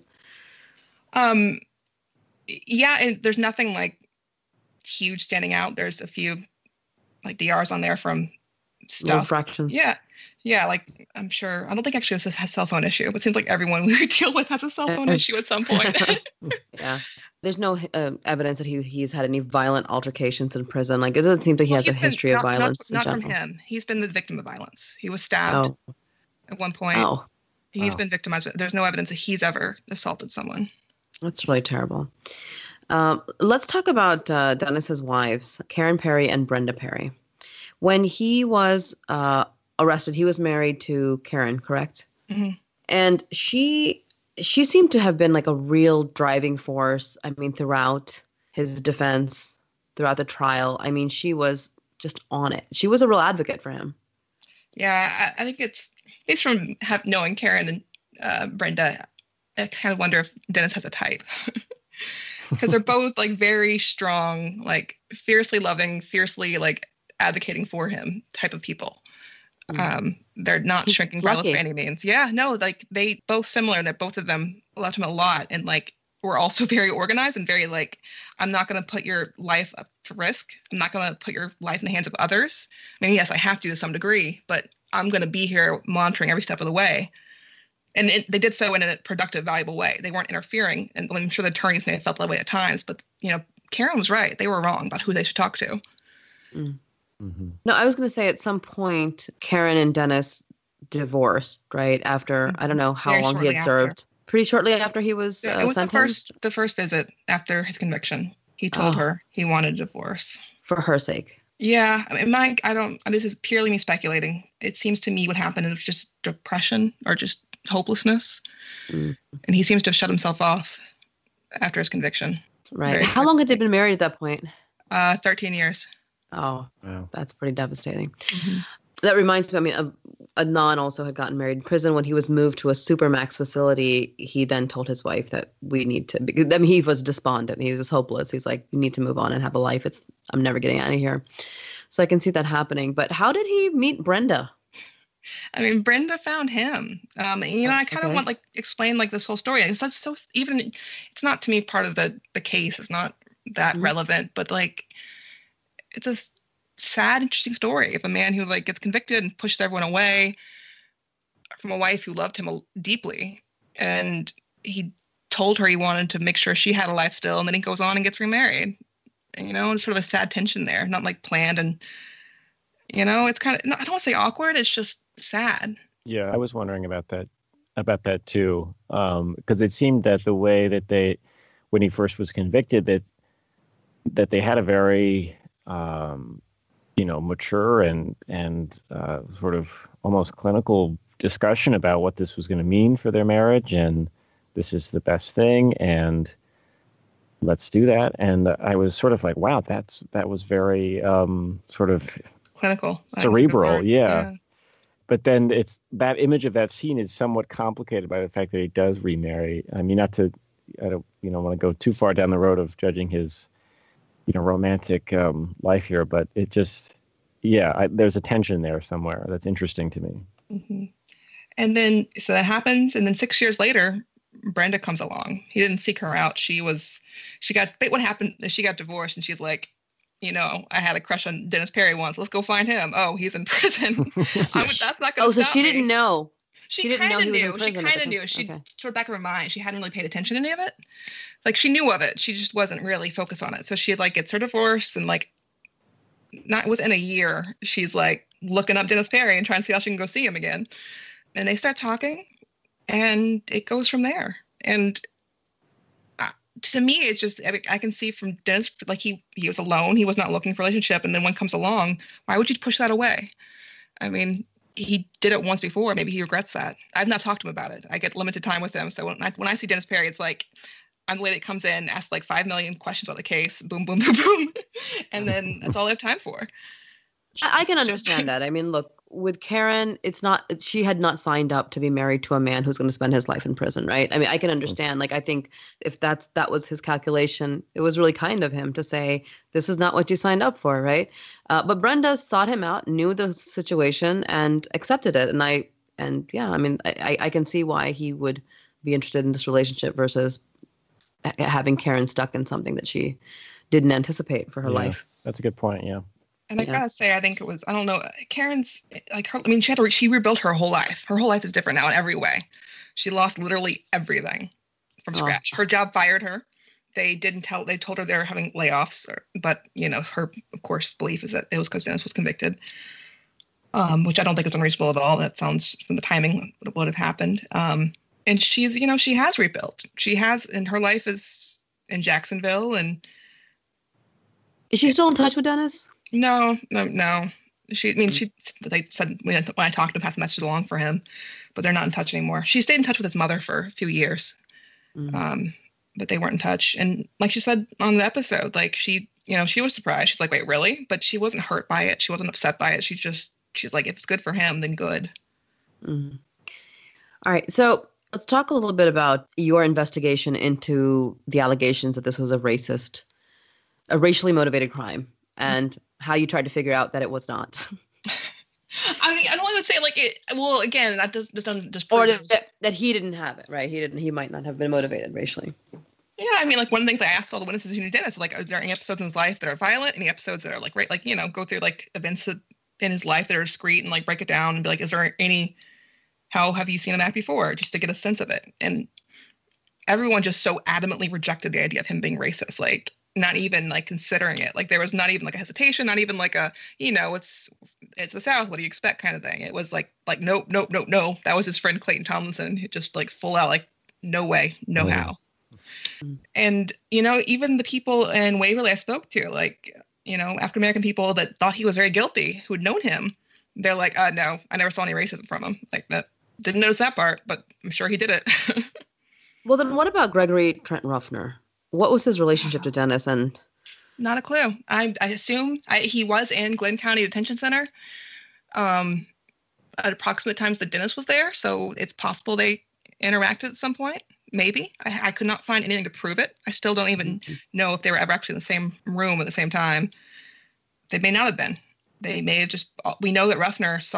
Yeah, and there's nothing like huge standing out. There's a few like DRs on there from stuff. Infractions. Yeah, like I'm sure. I don't think actually this has a cell phone issue. It seems like everyone we deal with has a cell phone issue at some point. Yeah. There's no evidence that he's had any violent altercations in prison. Like, it doesn't seem like he has a history of violence. Not from him. He's been the victim of violence. He was stabbed at one point. Oh. He's been victimized. There's no evidence that he's ever assaulted someone. That's really terrible. Let's talk about Dennis's wives, Karen Perry and Brenda Perry. When he was arrested, he was married to Karen, correct? Mm-hmm. And she seemed to have been like a real driving force. I mean, throughout his defense, throughout the trial. I mean, she was just on it. She was a real advocate for him. Yeah, I think it's from knowing Karen and Brenda. I kind of wonder if Dennis has a type. Because they're both like very strong, like fiercely loving, fiercely like advocating for him type of people. They're not shrinking violence by any means. Yeah, no, like they both similar, and that both of them loved him a lot, and like were also very organized and very like, I'm not going to put your life up to risk. I'm not going to put your life in the hands of others. I mean, yes, I have to some degree, but I'm going to be here monitoring every step of the way. And they did so in a productive, valuable way. They weren't interfering, and I'm sure the attorneys may have felt that way at times. But you know, Karen was right; they were wrong about who they should talk to. Mm-hmm. No, I was going to say at some point, Karen and Dennis divorced, right? After, I don't know how very long he had served. Pretty shortly after he was sentenced. The first visit after his conviction. He told her he wanted a divorce for her sake. Yeah, I mean, this is purely me speculating. It seems to me what happened is just depression or just hopelessness. And he seems to have shut himself off after his conviction. Right. How long had they been married at that point? 13 years. Oh, wow. That's pretty devastating. Mm-hmm. That reminds me, I mean, Adnan also had gotten married in prison. When he was moved to a supermax facility, he then told his wife that we need to, because, I mean, he was despondent. He was just hopeless. He's like, you need to move on and have a life. I'm never getting out of here. So I can see that happening. But how did he meet Brenda? I mean, Brenda found him. I kind of Okay. want like explain like this whole story. It's not so even. It's not to me part of the case. It's not that Mhm. relevant, but like it's a sad, interesting story of a man who like gets convicted and pushes everyone away from a wife who loved him deeply, and he told her he wanted to make sure she had a life still, and then he goes on and gets remarried. And, it's sort of a sad tension there, not like planned, and it's kind of I don't want to say awkward. It's just sad. Yeah, I was wondering about that too, because it seemed that the way that when he first was convicted, that they had a very mature and sort of almost clinical discussion about what this was going to mean for their marriage, and this is the best thing, and let's do that. And I was sort of like, wow, that was very sort of Clinical. cerebral, yeah. But then it's that image of that scene is somewhat complicated by the fact that he does remarry. I mean, I don't want to go too far down the road of judging his romantic life here, but it just, there's a tension there somewhere that's interesting to me. Mm-hmm. And then, so that happens. And then 6 years later, Brenda comes along. He didn't seek her out. What happened is she got divorced, and she's like, I had a crush on Dennis Perry once. Let's go find him. Oh, he's in prison. That's not going to so stop she me. didn't know. She kind of knew. She kind of knew. She sort of back of her mind. She hadn't really paid attention to any of it. Like she knew of it. She just wasn't really focused on it. So she like gets her divorce, and like not within a year, she's like looking up Dennis Perry and trying to see how she can go see him again. And they start talking, and it goes from there. And to me, it's just I can see from Dennis, like he was alone. He was not looking for a relationship, and then one comes along. Why would you push that away? I mean, he did it once before. Maybe he regrets that. I've not talked to him about it. I get limited time with him, so when I see Dennis Perry, it's like I'm the lady that comes in, asks like 5 million questions about the case, boom, boom, boom, boom, and then that's all I have time for. I can understand that. I mean, look, with Karen, she had not signed up to be married to a man who's going to spend his life in prison, right? I mean, I can understand. Like, I think if that was his calculation, it was really kind of him to say, this is not what you signed up for, right? But Brenda sought him out, knew the situation, and accepted it. I can see why he would be interested in this relationship versus having Karen stuck in something that she didn't anticipate for her life. That's a good point, yeah. And I gotta say, I think it was, I don't know, Karen's like her, I mean, she rebuilt her whole life. Her whole life is different now in every way. She lost literally everything from scratch. Her job fired her. They told her they were having layoffs, but her, of course, belief is that it was because Dennis was convicted, which I don't think is unreasonable at all. That sounds from the timing would have happened. And she's, she has rebuilt. And her life is in Jacksonville. And is she still in touch with Dennis? No. They said when I talked to him, pass the message along for him, but they're not in touch anymore. She stayed in touch with his mother for a few years, but they weren't in touch. And like she said on the episode, like she was surprised. She's like, wait, really? But she wasn't hurt by it. She wasn't upset by it. She's like, if it's good for him, then good. Mm-hmm. All right. So let's talk a little bit about your investigation into the allegations that this was a racially motivated crime, and how you tried to figure out that it was not. I mean, I don't even say like it. Well, again, that doesn't just or that he didn't have it, right? He might not have been motivated racially. Yeah, I mean, like one of the things I asked all the witnesses who knew Dennis, like, are there any episodes in his life that are violent? Any episodes that are like, right, like go through like events in his life that are discreet and like break it down and be like, is there any? How have you seen him act before? Just to get a sense of it. And everyone just so adamantly rejected the idea of him being racist. Like, not even like considering it. Like there was not even like a hesitation, not even like a, it's the South, what do you expect kind of thing. It was like nope. That was his friend Clayton Tomlinson, who just like full out like, no way, no how. And, even the people in Waverly I spoke to, like, African American people that thought he was very guilty, who had known him, they're like, no, I never saw any racism from him. Like that, didn't notice that part, but I'm sure he did it. Well, then what about Gregory Trent Ruffner? What was his relationship to Dennis? And not a clue. I assume he was in Glenn County Detention Center at approximate times that Dennis was there. So it's possible they interacted at some point. Maybe. I could not find anything to prove it. I still don't even know if they were ever actually in the same room at the same time. They may not have been. They may have just, we know that Ruffner saw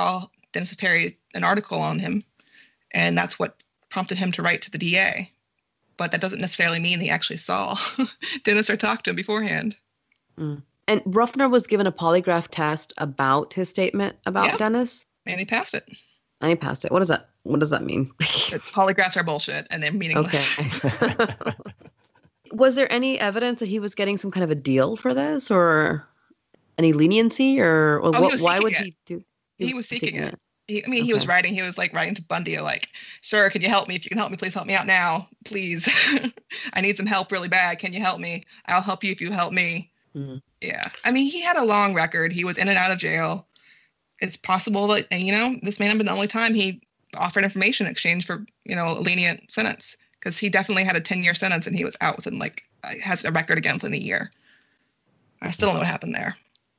Dennis Perry an article on him, and that's what prompted him to write to the DA. But that doesn't necessarily mean he actually saw Dennis or talked to him beforehand. Mm. And Ruffner was given a polygraph test about his statement about Dennis. And he passed it. What does that mean? Polygraphs are bullshit and they're meaningless. Okay. Was there any evidence that he was getting some kind of a deal for this, or any leniency, or why would he do? He was seeking it. He was writing. He was like writing to Bundy, like, "Sir, can you help me? If you can help me, please help me out now, please. I need some help really bad. Can you help me? I'll help you if you help me." Mm-hmm. Yeah, I mean, he had a long record. He was in and out of jail. It's possible that this may not have been the only time he offered information in exchange for a lenient sentence, because he definitely had a 10-year sentence and he was out within has a record again within a year. I still don't know what happened there.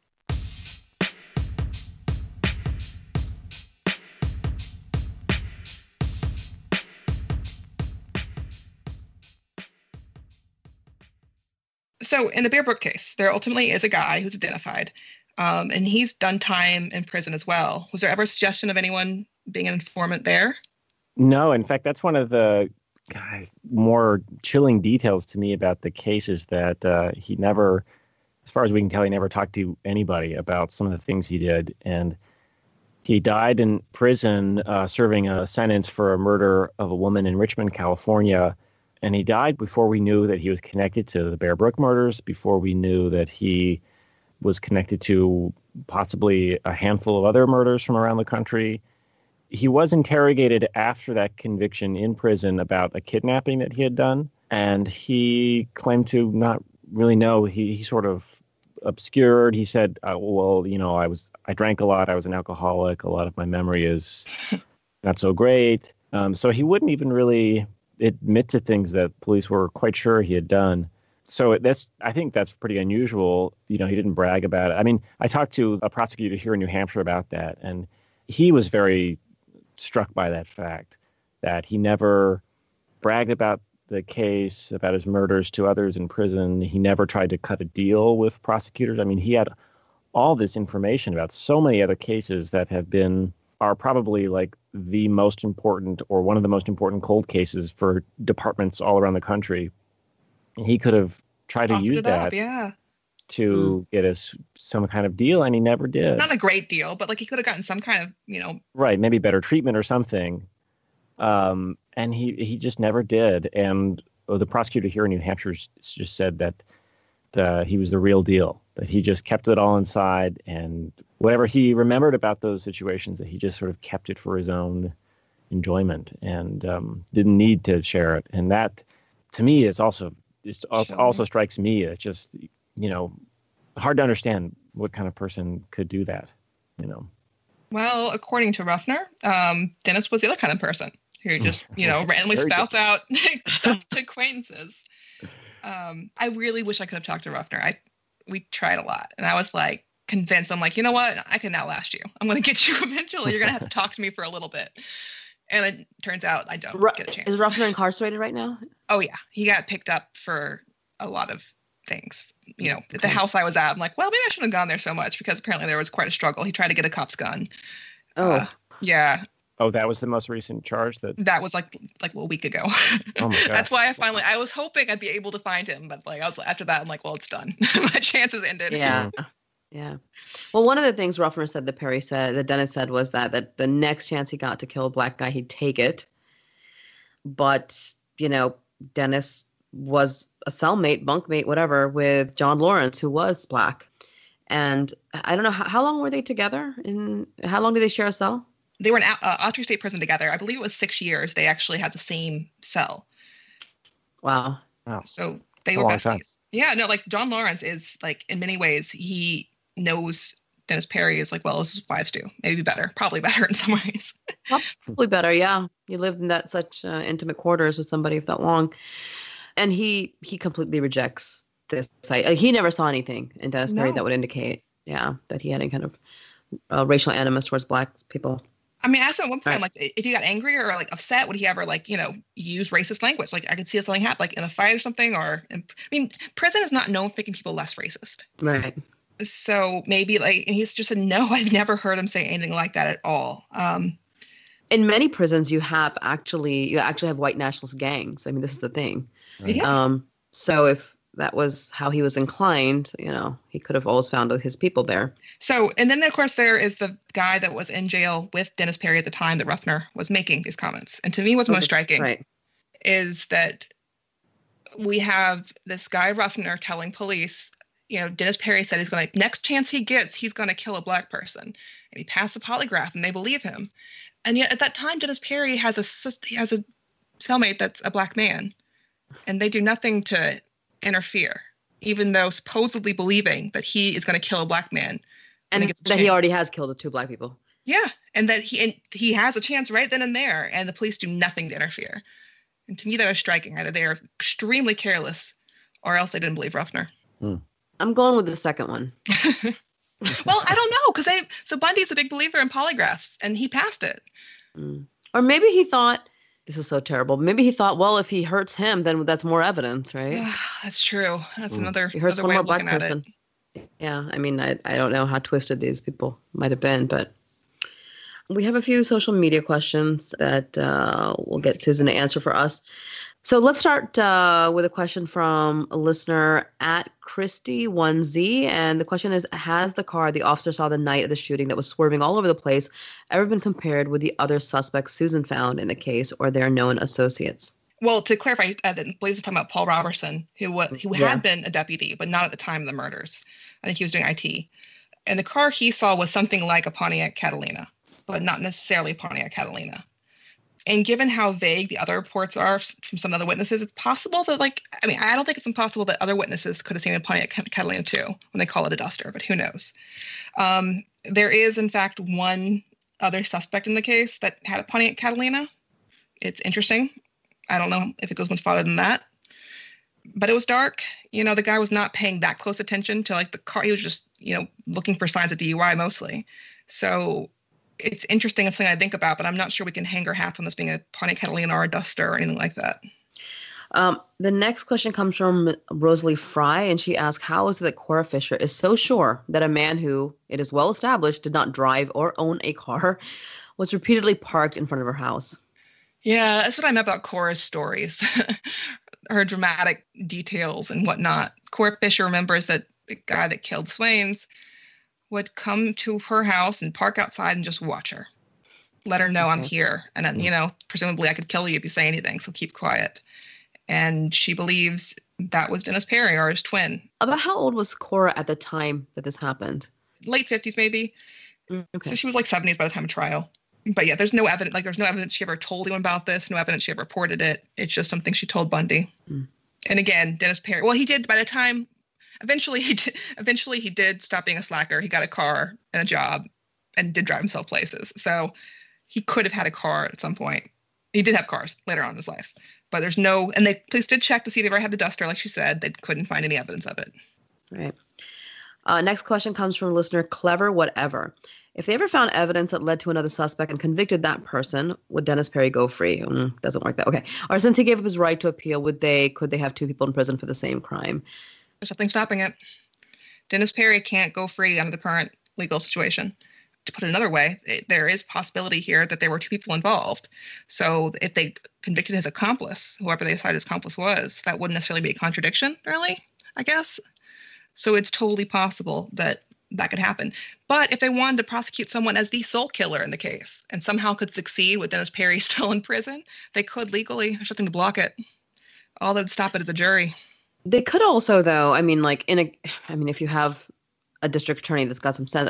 So in the Bear Brook case, there ultimately is a guy who's identified, and he's done time in prison as well. Was there ever a suggestion of anyone being an informant there? No, in fact, that's one of the more chilling details to me about the case, is that he never, as far as we can tell, he never talked to anybody about some of the things he did. And he died in prison serving a sentence for a murder of a woman in Richmond, California. And he died before we knew that he was connected to the Bear Brook murders, before we knew that he was connected to possibly a handful of other murders from around the country. He was interrogated after that conviction in prison about a kidnapping that he had done, and he claimed to not really know. He sort of obscured. He said, I drank a lot. I was an alcoholic. A lot of my memory is not so great. So he wouldn't even really admit to things that police were quite sure he had done. So I think that's pretty unusual. He didn't brag about it. I mean, I talked to a prosecutor here in New Hampshire about that, and he was very struck by that fact, that he never bragged about the case, about his murders to others in prison. He never tried to cut a deal with prosecutors. I mean, he had all this information about so many other cases that are probably like the most important, or one of the most important cold cases for departments all around the country. And he could have tried to use that to get us some kind of deal, and he never did. Not a great deal, but he could have gotten some kind of, Right, maybe better treatment or something. And he just never did. And the prosecutor here in New Hampshire just said that he was the real deal, that he just kept it all inside, and whatever he remembered about those situations, that he just sort of kept it for his own enjoyment and didn't need to share it. And that, to me, also strikes me. It's just, hard to understand what kind of person could do that, Well, according to Ruffner, Dennis was the other kind of person who just, randomly spouts out stuff to acquaintances. I really wish I could have talked to Ruffner. We tried a lot, and I was convinced. I'm you know what? I can outlast you. I'm going to get you eventually. You're going to have to talk to me for a little bit. And it turns out I don't get a chance. Is Ruffner incarcerated right now? Oh, yeah. He got picked up for a lot of things. At the house I was at, I'm well, maybe I shouldn't have gone there so much, because apparently there was quite a struggle. He tried to get a cop's gun. Oh. Yeah. Oh, that was the most recent charge? That was like a week ago. Oh my gosh. That's why I was hoping I'd be able to find him, but after that, I'm well, it's done. My chances ended. Yeah. Yeah. Well, one of the things Ruffner said that Dennis said was that the next chance he got to kill a black guy, he'd take it. But, Dennis was a cellmate, bunkmate, whatever, with John Lawrence, who was black. And I don't know, how long were they together? And how long did they share a cell? They were in Autry State Prison together. I believe it was 6 years. They actually had the same cell. Wow. So they were besties. Yeah, no, John Lawrence is in many ways, he knows Dennis Perry as well as his wives do. Maybe better, probably better in some ways. Probably better, yeah. You lived in such intimate quarters with somebody for that long. And he completely rejects this site. He never saw anything in Dennis Perry that would indicate, that he had any kind of racial animus towards black people. I mean, I asked him at one point, if he got angry or upset, would he ever use racist language? I could see if something happened, in a fight or something. Prison is not known for making people less racist. Right. So maybe like, and he's just said, no, I've never heard him say anything like that at all. In many prisons, you actually have white nationalist gangs. I mean, this is the thing. Right. Yeah. So if that was how he was inclined, he could have always found his people there. So, and then of course there is the guy that was in jail with Dennis Perry at the time that Ruffner was making these comments. And to me, what's most striking is that we have this guy Ruffner telling police, Dennis Perry said next chance he gets, he's going to kill a black person. And he passed the polygraph and they believe him. And yet at that time, Dennis Perry has a cellmate that's a black man. And they do nothing to interfere, even though supposedly believing that he is going to kill a black man. And that he already has killed 2 black people. Yeah. And that he has a chance right then and there. And the police do nothing to interfere. And to me, that is striking. Either they are extremely careless or else they didn't believe Ruffner. I'm going with the second one. Well, I don't know, because so Bundy's a big believer in polygraphs, and he passed it. Or maybe he thought, this is so terrible. Maybe he thought, well, if he hurts him, then that's more evidence, right? That's true. That's another. He hurts one more black person. Yeah, I mean, I don't know how twisted these people might have been, but we have a few social media questions that we'll get Susan to answer for us. So let's start with a question from a listener at Christy1Z. And the question is, has the car the officer saw the night of the shooting that was swerving all over the place ever been compared with the other suspects Susan found in the case or their known associates? Well, to clarify, I believe he's talking about Paul Robertson, who had been a deputy, but not at the time of the murders. I think he was doing IT. And the car he saw was something like a Pontiac Catalina, but not necessarily a Pontiac Catalina. And given how vague the other reports are from some other witnesses, it's possible that, I don't think it's impossible that other witnesses could have seen a Pontiac Catalina too when they call it a Duster, but who knows? There is, in fact, one other suspect in the case that had a Pontiac Catalina. It's interesting. I don't know if it goes much farther than that. But it was dark. The guy was not paying that close attention to the car. He was just, looking for signs of DUI mostly. So it's interesting. It's something I think about, but I'm not sure we can hang our hats on this being a Pontiac Catalina or a Duster or anything like that. The next question comes from Rosalie Fry, and she asks, how is it that Cora Fisher is so sure that a man who, it is well established, did not drive or own a car was repeatedly parked in front of her house? Yeah, that's what I meant about Cora's stories, her dramatic details and whatnot. Cora Fisher remembers that the guy that killed the Swains would come to her house and park outside and just watch her. Let her know I'm here. And, presumably I could kill you if you say anything, so keep quiet. And she believes that was Dennis Perry or his twin. About how old was Cora at the time that this happened? Late 50s, maybe. Okay. So she was 70s by the time of trial. But yeah, there's no evidence. There's no evidence she ever told anyone about this. No evidence she ever reported it. It's just something she told Bundy. And again, Dennis Perry. Well, he did by the time. Eventually, he did stop being a slacker. He got a car and a job, and did drive himself places. So he could have had a car at some point. He did have cars later on in his life, but there's no. And police did check to see if he ever had the Duster. Like she said, they couldn't find any evidence of it. Right. Next question comes from listener Clever Whatever. If they ever found evidence that led to another suspect and convicted that person, would Dennis Perry go free? Doesn't work that. Okay. Or since he gave up his right to appeal, could they have 2 people in prison for the same crime? There's nothing stopping it. Dennis Perry can't go free under the current legal situation. To put it another way, there is possibility here that there were 2 people involved. So if they convicted his accomplice, whoever they decided his accomplice was, that wouldn't necessarily be a contradiction, really, I guess. So it's totally possible that could happen. But if they wanted to prosecute someone as the sole killer in the case and somehow could succeed with Dennis Perry still in prison, they could legally. There's nothing to block it. All that would stop it is a jury. They could also, though, if you have a district attorney that's got some sense,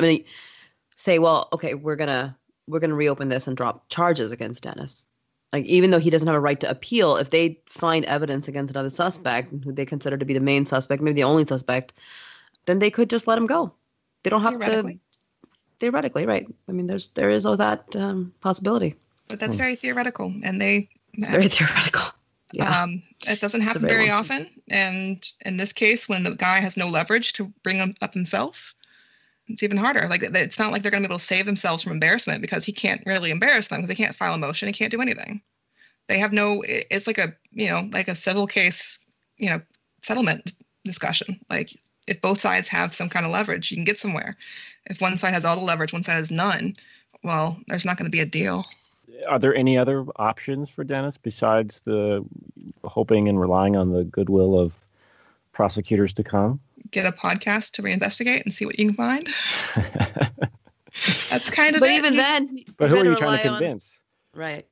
say, well, okay, we're gonna reopen this and drop charges against Dennis. Even though he doesn't have a right to appeal, if they find evidence against another suspect who they consider to be the main suspect, maybe the only suspect, then they could just let him go. They don't have to. Theoretically, right? There is all that possibility. But that's very theoretical, and it's very theoretical. Yeah. It doesn't happen very often. And in this case, when the guy has no leverage to bring him up himself, it's even harder. It's not like they're going to be able to save themselves from embarrassment because he can't really embarrass them because they can't file a motion. He can't do anything. They have it's like a civil case, settlement discussion. If both sides have some kind of leverage, you can get somewhere. If one side has all the leverage, one side has none, well, there's not going to be a deal. Are there any other options for Dennis besides the hoping and relying on the goodwill of prosecutors to come? Get a podcast to reinvestigate and see what you can find. That's kind of but it. even then, but who are you trying to convince? Right.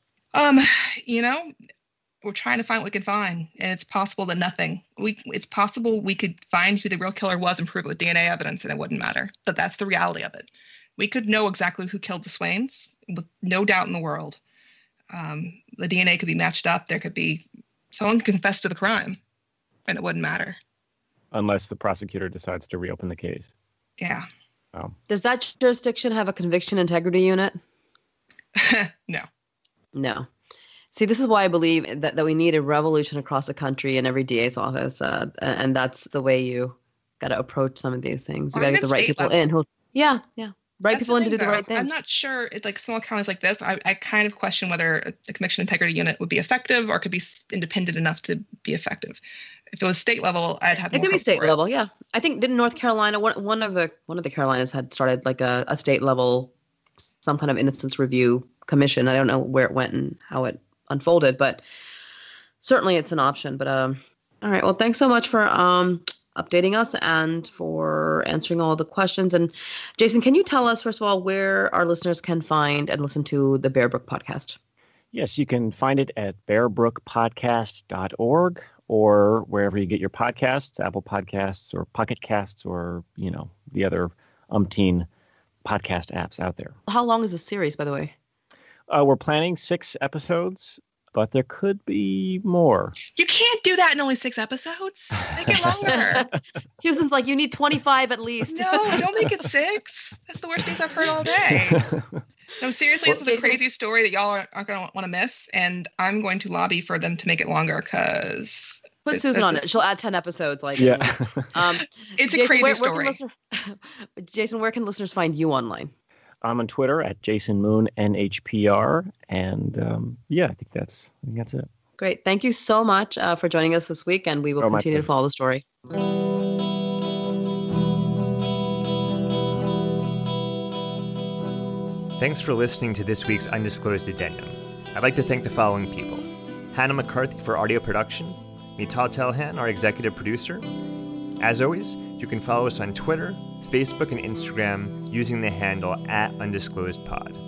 We're trying to find what we can find, and it's possible that nothing. It's possible we could find who the real killer was and prove it with DNA evidence, and it wouldn't matter. But that's the reality of it. We could know exactly who killed the Swains with no doubt in the world. The DNA could be matched up. There could be someone could confess to the crime, and it wouldn't matter. Unless the prosecutor decides to reopen the case. Yeah. Oh. Does that jurisdiction have a conviction integrity unit? No. See, this is why I believe that we need a revolution across the country in every DA's office, and that's the way you got to approach some of these things. You got to get the right people in. Right That's people in to do the right things. I'm not sure. Like small counties like this, I kind of question whether a conviction integrity unit would be effective or could be independent enough to be effective. If it was state level, I'd have. It could be state level, yeah. I think didn't North Carolina one of the Carolinas had started like a state level, some kind of innocence review commission. I don't know where it went and how it unfolded, but certainly it's an option. But all right, well, thanks so much for updating us and for answering all the questions. And Jason, can you tell us first of all where our listeners can find and listen to the Bear Brook podcast? Yes, you can find it at bearbrookpodcast.org or wherever you get your podcasts, Apple Podcasts or Pocket Casts or the other umpteen podcast apps out there. How long is the series, by the way? We're planning 6 episodes, but there could be more. You can't do that in only 6 episodes. Make it longer. Susan's like, you need 25 at least. No, don't make it 6. That's the worst news I've heard all day. No, seriously, this is a crazy story that y'all aren't going to want to miss, and I'm going to lobby for them to make it longer because... Put Susan on it. She'll add 10 episodes. It's Jason, a crazy story. Jason, where can listeners find you online? I'm on Twitter at JasonMoonNHPR, and I think that's it. Great. Thank you so much for joining us this week, and we will continue to follow the story. Thanks for listening to this week's Undisclosed Addendum. I'd like to thank the following people: Hannah McCarthy for audio production, Mital Telhan, our executive producer. As always, you can follow us on Twitter, Facebook, and Instagram using the handle @UndisclosedPod.